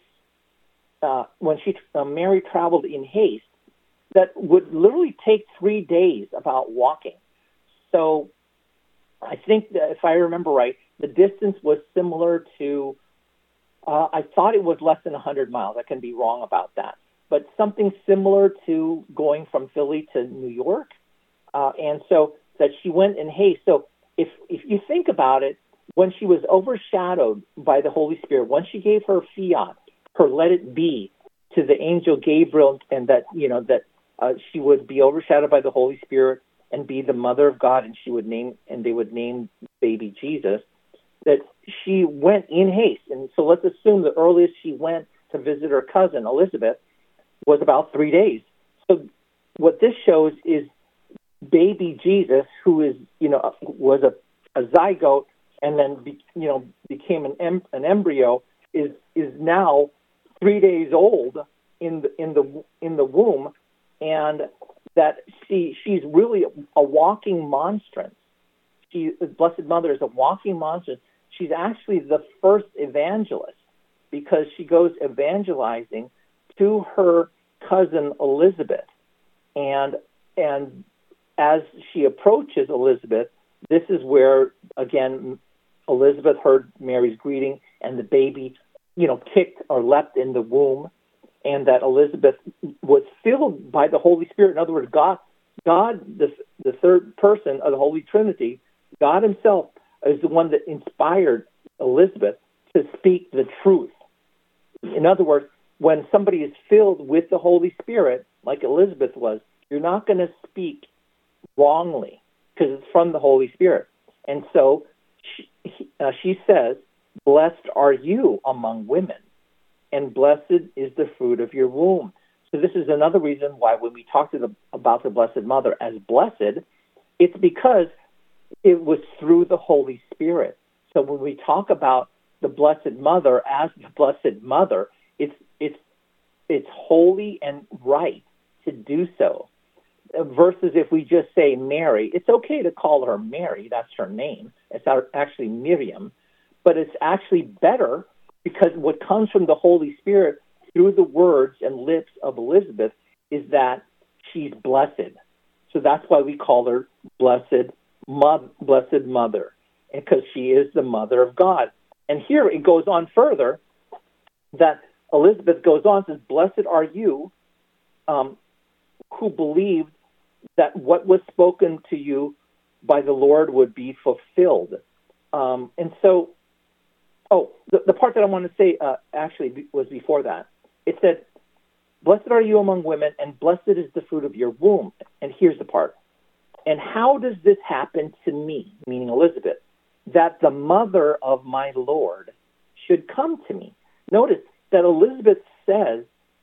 uh, when she uh, Mary traveled in haste, that would literally take three days about walking. So I think that if I remember right, the distance was similar to, uh, I thought it was less than one hundred miles. I can be wrong about that. But something similar to going from Philly to New York. Uh, and so that she went in haste. So if if you think about it, when she was overshadowed by the Holy Spirit, once she gave her fiat, her let it be to the angel Gabriel, and that, you know, that uh, she would be overshadowed by the Holy Spirit and be the mother of God, and she would name, and they would name baby Jesus, that she went in haste. And so let's assume the earliest she went to visit her cousin, Elizabeth, was about three days. So what this shows is baby Jesus, who is, you know, was a, a zygote and then, be, you know, became an em, an embryo, is is now three days old in the in the in the womb, and that she she's really a walking monstrance. She, the Blessed Mother, is a walking monstrance. She's actually the first evangelist because she goes evangelizing to her cousin Elizabeth, and and as she approaches Elizabeth, this is where, again, Elizabeth heard Mary's greeting, and the baby you know, kicked or leapt in the womb, and that Elizabeth was filled by the Holy Spirit. In other words, God, God, the, the third person of the Holy Trinity, God himself is the one that inspired Elizabeth to speak the truth. In other words, when somebody is filled with the Holy Spirit, like Elizabeth was, you're not going to speak wrongly because it's from the Holy Spirit. And so she, uh, she says, "Blessed are you among women, and blessed is the fruit of your womb." So this is another reason why when we talk to the, about the Blessed Mother as blessed, it's because it was through the Holy Spirit. So when we talk about the Blessed Mother as the Blessed Mother, it's it's it's holy and right to do so. Versus if we just say Mary, it's okay to call her Mary. That's her name. It's actually Miriam. But it's actually better because what comes from the Holy Spirit through the words and lips of Elizabeth is that she's blessed. So that's why we call her Blessed Mo- Blessed Mother, because she is the Mother of God. And here it goes on further that Elizabeth goes on, says, "Blessed are you um, who believed that what was spoken to you by the Lord would be fulfilled." Um, and so, oh, the, the part that I want to say uh, actually was before that. It said, "Blessed are you among women, and blessed is the fruit of your womb." And here's the part. "And how does this happen to me," meaning Elizabeth, "that the mother of my Lord should come to me?" Notice that Elizabeth says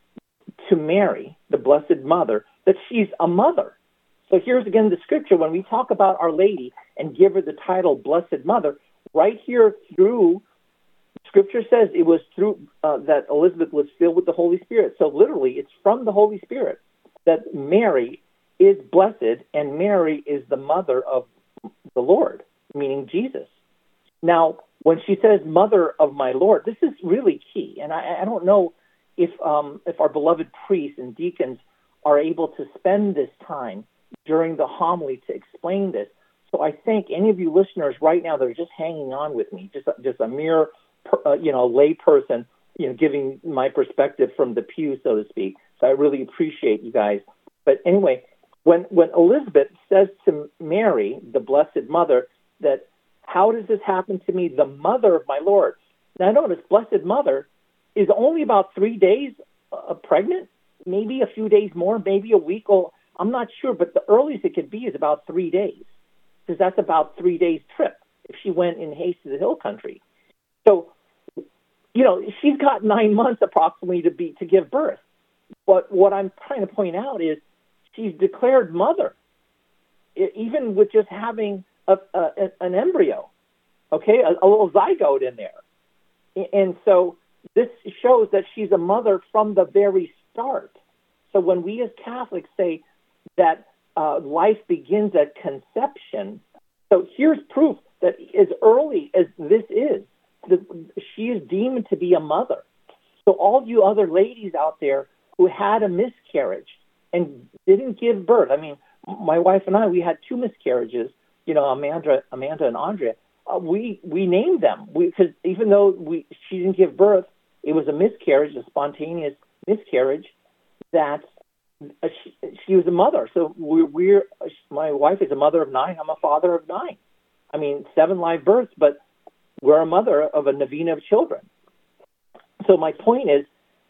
to Mary, the Blessed Mother, that she's a mother. So here's again the scripture. When we talk about Our Lady and give her the title Blessed Mother, right here through Scripture says it was through uh, that Elizabeth was filled with the Holy Spirit. So literally, it's from the Holy Spirit that Mary is blessed, and Mary is the mother of the Lord, meaning Jesus. Now, when she says "Mother of my Lord," this is really key, and I, I don't know if um, if our beloved priests and deacons are able to spend this time during the homily to explain this. So I thank any of you listeners right now that are just hanging on with me, just just a mere uh, you know lay person, you know, giving my perspective from the pew, so to speak. So I really appreciate you guys. But anyway, when when Elizabeth says to Mary, the Blessed Mother, that "How does this happen to me, the mother of my Lord?" Now notice, Blessed Mother is only about three days uh, pregnant, maybe a few days more, maybe a week. Or I'm not sure, but the earliest it could be is about three days, because that's about three days trip if she went in haste to the hill country. So, you know, she's got nine months approximately to be to give birth. But what I'm trying to point out is she's declared mother, even with just having a, a, an embryo, okay, a, a little zygote in there. And so this shows that she's a mother from the very start. So when we as Catholics say that uh, life begins at conception, so here's proof that as early as this is, that she is deemed to be a mother. So all you other ladies out there who had a miscarriage and didn't give birth, I mean, my wife and I, we had two miscarriages, you know, Amanda, Amanda and Andrea. Uh, we we named them because even though we she didn't give birth, it was a miscarriage, a spontaneous miscarriage. That uh, she, she was a mother. So we're, we're my wife is a mother of nine. I'm a father of nine. I mean, seven live births, but we're a mother of a novena of children. So my point is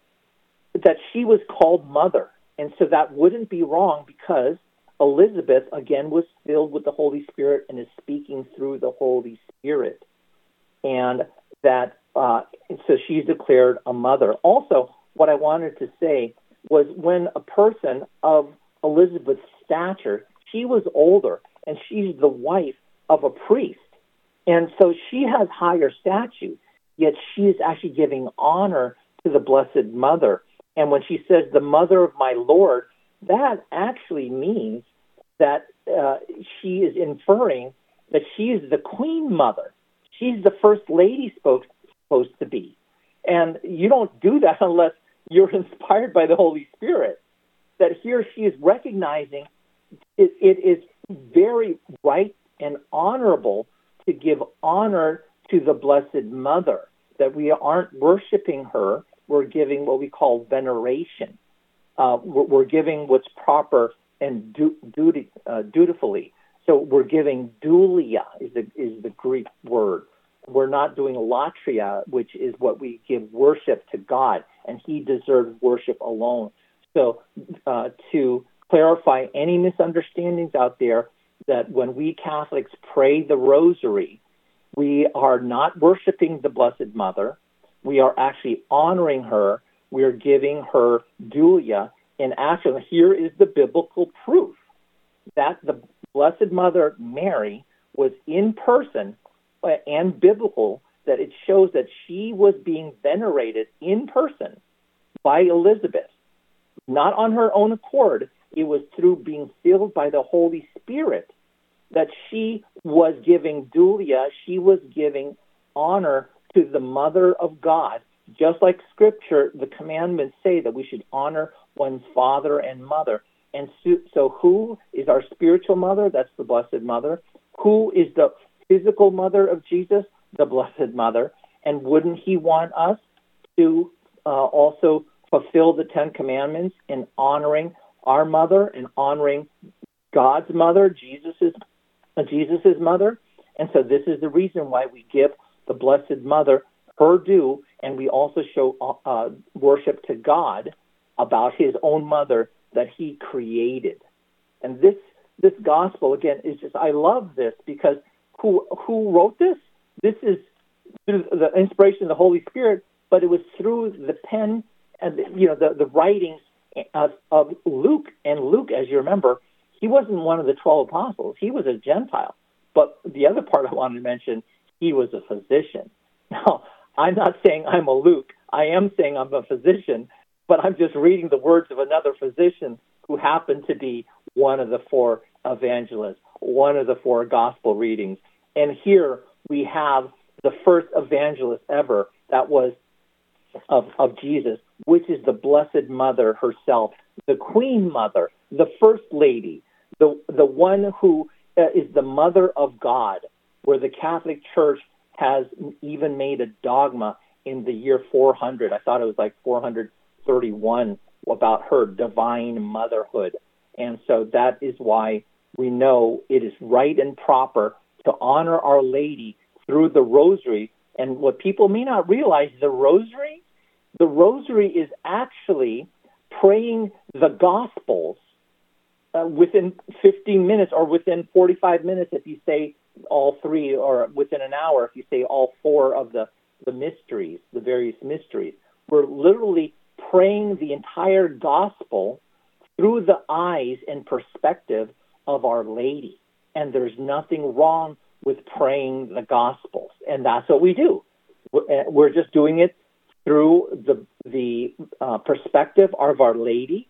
that she was called mother, and so that wouldn't be wrong because Elizabeth, again, was filled with the Holy Spirit and is speaking through the Holy Spirit. And that, uh, so she's declared a mother. Also, what I wanted to say was when a person of Elizabeth's stature, she was older, and she's the wife of a priest. And so she has higher stature, yet she is actually giving honor to the Blessed Mother. And when she says the mother of my Lord, that actually means that uh, she is inferring that she is the Queen Mother. She's the First Lady supposed, supposed to be. And you don't do that unless you're inspired by the Holy Spirit. That here she is recognizing it, it is very right and honorable to give honor to the Blessed Mother. that we aren't worshiping her. We're giving what we call veneration. Uh, we're, we're giving what's proper and du- duty, uh, dutifully. So we're giving dulia is the, is the Greek word. We're not doing latria, which is what we give worship to God, and he deserves worship alone. So uh, to clarify any misunderstandings out there, that when we Catholics pray the rosary, we are not worshiping the Blessed Mother. We are actually honoring her. We are giving her dulia. And actually, here is the biblical proof that the Blessed Mother Mary was in person and biblical, that it shows that she was being venerated in person by Elizabeth, not on her own accord. It was through being filled by the Holy Spirit that she was giving dulia, she was giving honor to the Mother of God. Just like Scripture, the commandments say that we should honor one's father and mother. And so, so who is our spiritual mother? That's the Blessed Mother. Who is the physical mother of Jesus? The Blessed Mother. And wouldn't he want us to uh, also fulfill the Ten Commandments in honoring our mother and honoring God's mother, Jesus's, uh, Jesus's mother? And so this is the reason why we give the Blessed Mother her due, and we also show uh, worship to God about his own mother that he created. And this this gospel, again, is just, I love this because who who wrote this? This is through the inspiration of the Holy Spirit, but it was through the pen and, you know, the, the writings of, of Luke. And Luke, as you remember, he wasn't one of the twelve apostles. He was a Gentile. But the other part I wanted to mention, he was a physician. Now, I'm not saying I'm a Luke. I am saying I'm a physician, but I'm just reading the words of another physician who happened to be one of the four evangelists, one of the four gospel readings. And here we have the first evangelist ever that was of, of Jesus, which is the Blessed Mother herself, the Queen Mother, the First Lady, the, the one who uh, is the Mother of God, where the Catholic Church has even made a dogma in the year four hundred. I thought it was like four hundred thirty-one about her divine motherhood. And so that is why we know it is right and proper to honor Our Lady through the rosary. And what people may not realize, the rosary, the rosary is actually praying the Gospels uh, within fifteen minutes or within forty-five minutes if you say all three, or within an hour if you say all four of the, the mysteries, the various mysteries. We're literally praying the entire gospel through the eyes and perspective of Our Lady. And there's nothing wrong with praying the gospels. And that's what we do. We're just doing it through the, the uh, perspective of Our Lady.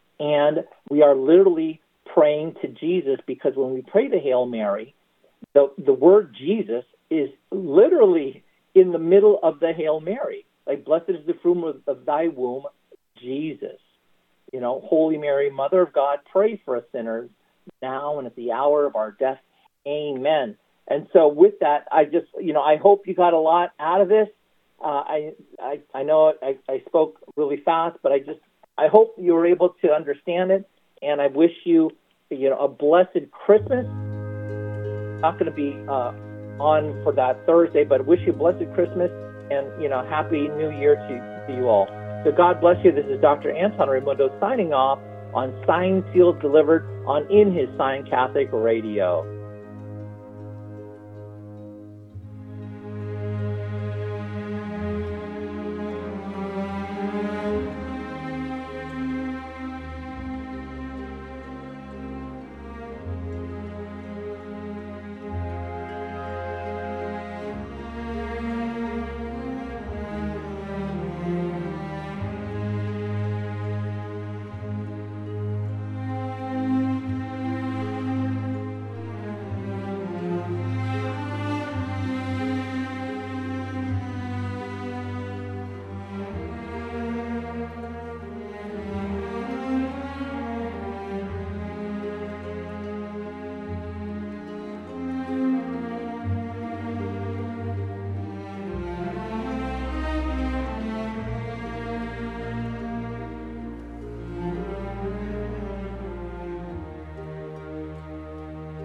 And we are literally praying to Jesus, because when we pray the Hail Mary, The, the word Jesus is literally in the middle of the Hail Mary. Like, blessed is the fruit of, of thy womb, Jesus. You know, Holy Mary, Mother of God, pray for us sinners now and at the hour of our death. Amen. And so with that, I just, you know, I hope you got a lot out of this. Uh, I, I I know I, I spoke really fast, but I just, I hope you were able to understand it. And I wish you, you know, a blessed Christmas. Not going to be uh, on for that Thursday, but wish you a blessed Christmas and, you know, happy New Year to, to you all. So God bless you. This is Doctor Anton Raimundo signing off on Signed, Sealed, Delivered on In His Sign Catholic Radio.